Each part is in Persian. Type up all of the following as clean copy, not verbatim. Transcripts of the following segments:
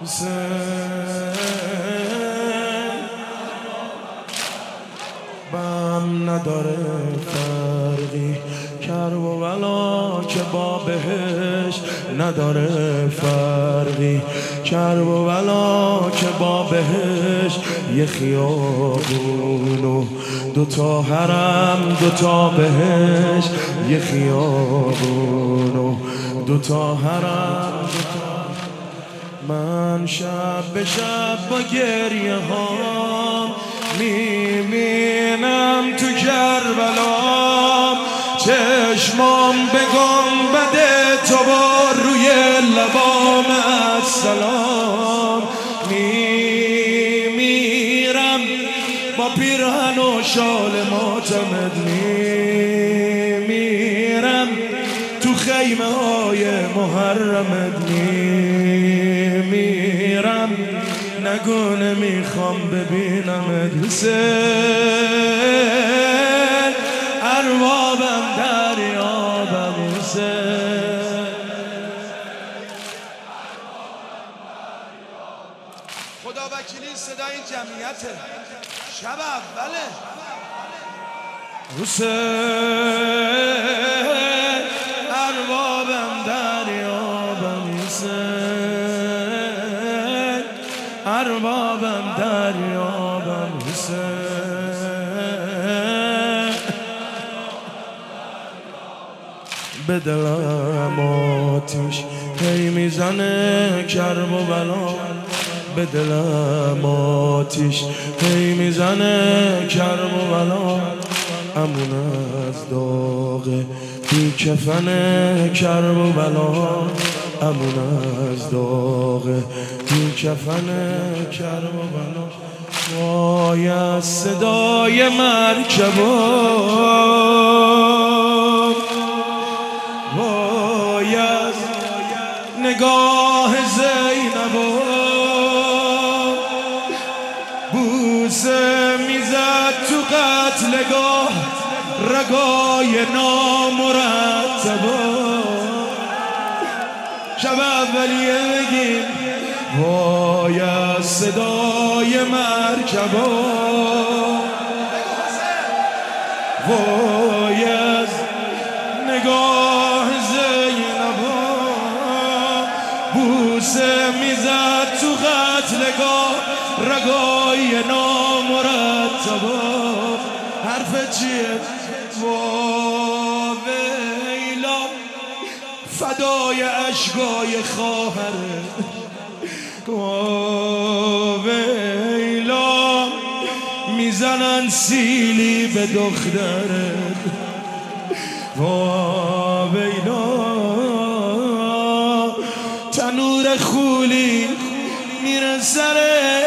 حسین بم نداره فرقی، کرب و بلا که با بهش نداره فرقی، کرب و بلا که با بهش یه خیابون و دوتا حرم، دوتا بهش یه خیابون و دوتا حرم. من شب به شب با گریه ها میبینم تو کربلا، چشمام به گنبد تو با روی لبام السلام. میمیرم با پیرهن و شال معتمد، میمیرم تو خیمه های محرمت، میمیرم نگو نمیخوام ببینمت. حسین اربابم دریابم، حسین خدا وکیلی صدای این جمعیته شب اوله. حسین اربابم دریابم، حسین اربابم دریابم، حسین به دلم آتیش هی میزنه کرب و بلا، به دلم آتیش هی میزنه کرب و بلا. امون از داغ بی کفن کرب و بلا، امون از داغ بی کفن کرب و بلا. وای از صدای مرکبان، وای از نگاه زینبان، بوسه میزد تو قتلگاه رگای نامرتبا. شب اولیه بگیم وای از صدای مرکبا، وای از نگاه زینبا، بوسه میزد تو قتلگاه رگای نامرتبا. حرف چیه؟ ویلا فدای اشکای خواهره، ویلا میزنن سیلی به دختره، ویلا تنور خولی میره سره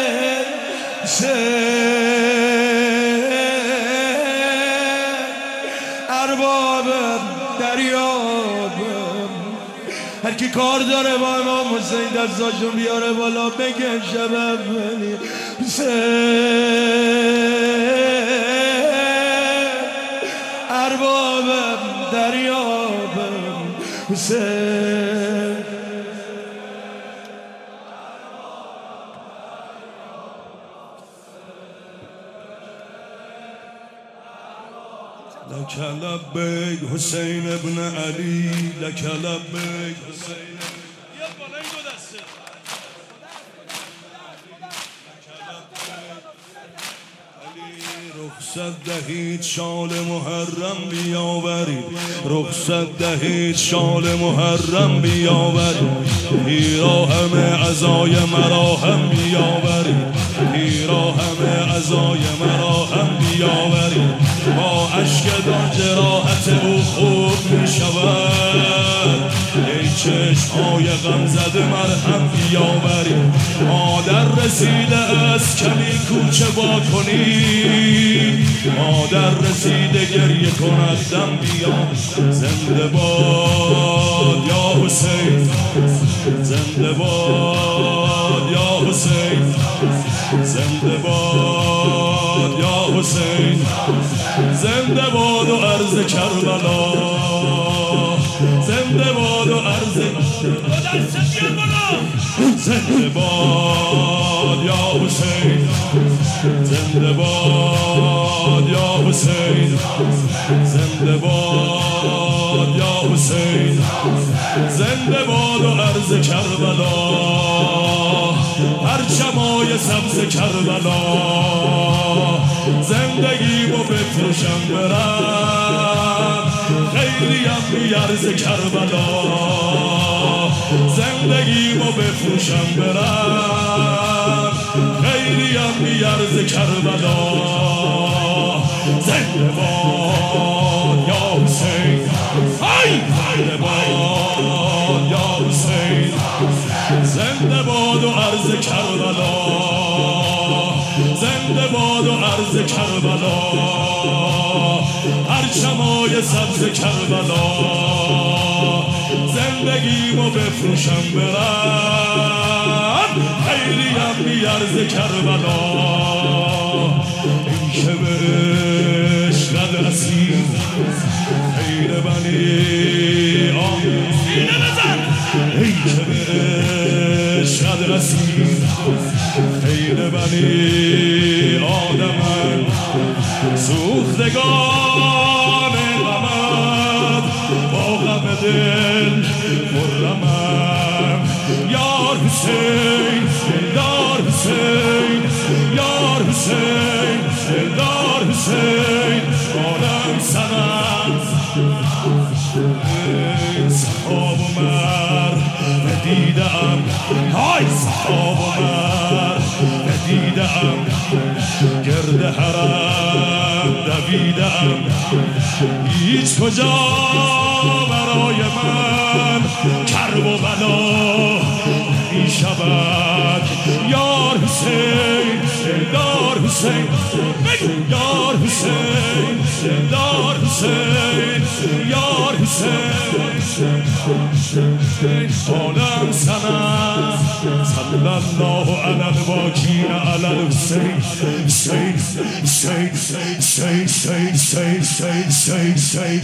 اربابم دریابم. هر کی کار داره با امام حسین دستاشو بیاره بالا بگه شب اولی. اربابم دریابم، حسین لك لبيك حسين ابن علي، لك لبيك حسين. رخصت دهید شال محرم بیاورید، رخصت دهید شال محرم بیاورید، هیرا همه عزای مرا هم بیاورید، هیرا همه عزای مرا هم بیاورید. با اشک دان جراحت او خوب می شود، ای چشم‌های غم زده مرهم بیاورید. مادر رسیده از کمی کوچه با کنید، مادر رسیده گریه کند دم بیا. زنده باد یا حسین، زنده باد یا حسین، زنده باد یا حسین، زنده باد و عرض کربلا، زنده باد و عرض زنده باد یا حسین زنده باد یا حسین زنده باد یا حسین زنده باد و عرض کربلا پرچمای سبز کربلا زندگیمو بفروشم برم خیلیم بیارز کربلا زندگیمو بفروشم برم خیلیم بیارز کربلا زنده باد یا حسین زنده باد یا حسین زنده باد و عرض کربلا زنده باد و عرض کربلا پرچمای سبز کربلا زندگیمو بفروشم برم خیلیم بیارز کربلا این که به عشقت رسید خیر بنی آمین این که به عشقت رسید خیر بنی آدمن سوختگان غمت با غم دل خرمم یار حسین دار حسین یار حسین دار حسین عالم سنم صحاب و مر ندیدم های صحاب و مر ندیدم گرد حرم دویدم هیچ کجا برای من کرب و بلا می شود یار حسین دار حسین یار حسین دار حسین یار حسین عالم سنم صلی الله علی الواکین علی الحسین حسین حسین حسین حسین حسین حسین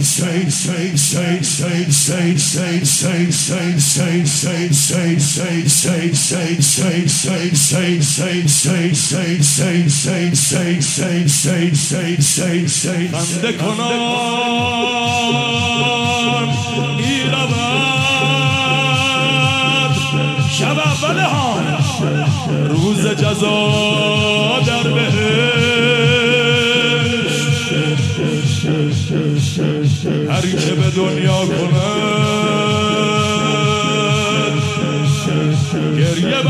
خنده کنان میرود شب اول ها روز جزا در بهشت هر که به دنیا کند گریه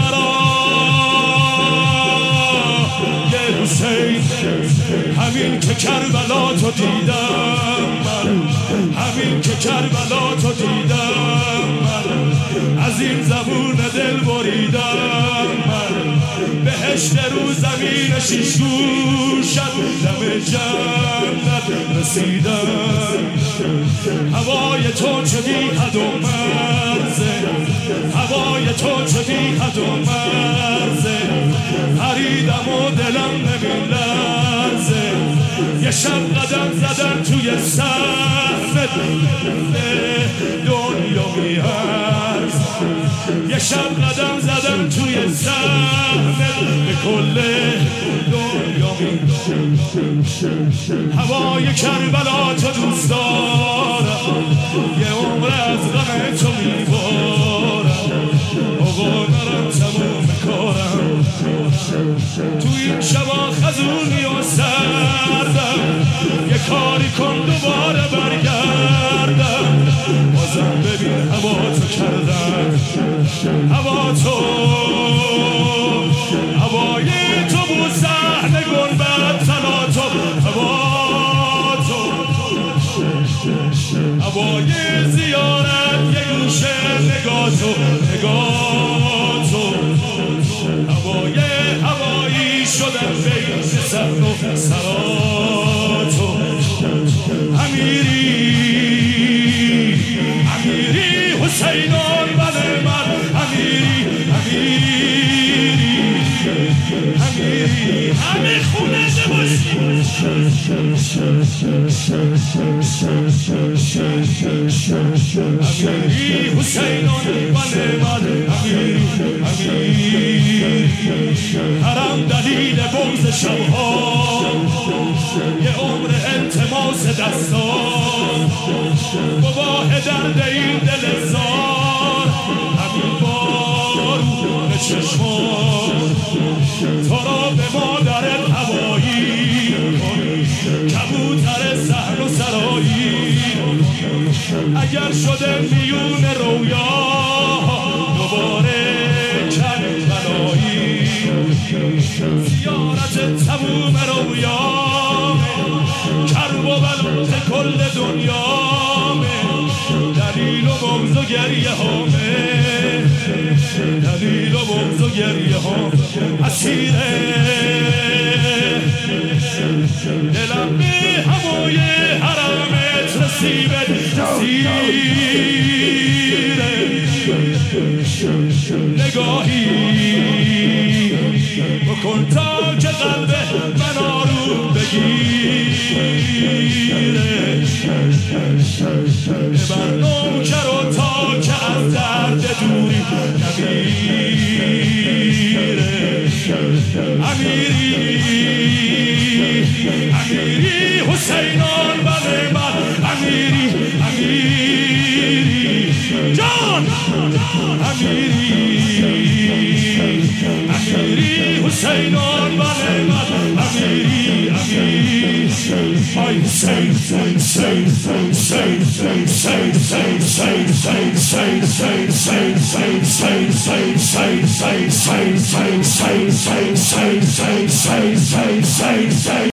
برای حسین همین که کربلا تو دیدم من همین که کربلا تو دیدم من از این زبون دل بریدم من بهشت رو زمین شیشگوشت دم جنت رسیدم هوای تو چه بی حد و مرزه هوای تو چه بی حد و مرزه پریدم و دلم نمیلرزه یه شب قدم زدم توی سهم دنیا میهرز یه شب قدم زدم توی سهم به کل دنیا میهرز هوای کربلا تو دوست دارم یه عمر از غم تو میبارم آقا نرم تموم کارم تو این شبا خزونی و سردم یه کاری کن دوباره برگردم بازم ببین هوا تو کردم هوا تو هوای تو بود صحنه گنبد تلا تو هوا تو هوای زیارت یه گوشه نگاه تو هوایی شدن بین سر و سراتو امیری حسینان بله من امیری همه خونده باشیم امیری حسینان بله من امیری حرم دلیل بغض شبها یه عمر التماس دستان گواه درد این دل زار همین بارون چشمان تو را به مادرت هوایی کبوتر صحن و سرایی اگر شده میون رویا دوباره کربلایی زیارت تموم رویا کرب و بلوز کل دنیا دلیل و بغض و گریه هامه دلیل و بغض و گریه هامه اسیره دلم به هوای حرمت رسیبه سیره نگاهی بکن تا که قلب من آروم بگیره ببر نوکر و تا که از درد دوری نمیره امیری حسینان بله من امیری جان امیری حسینان بله من امیری I say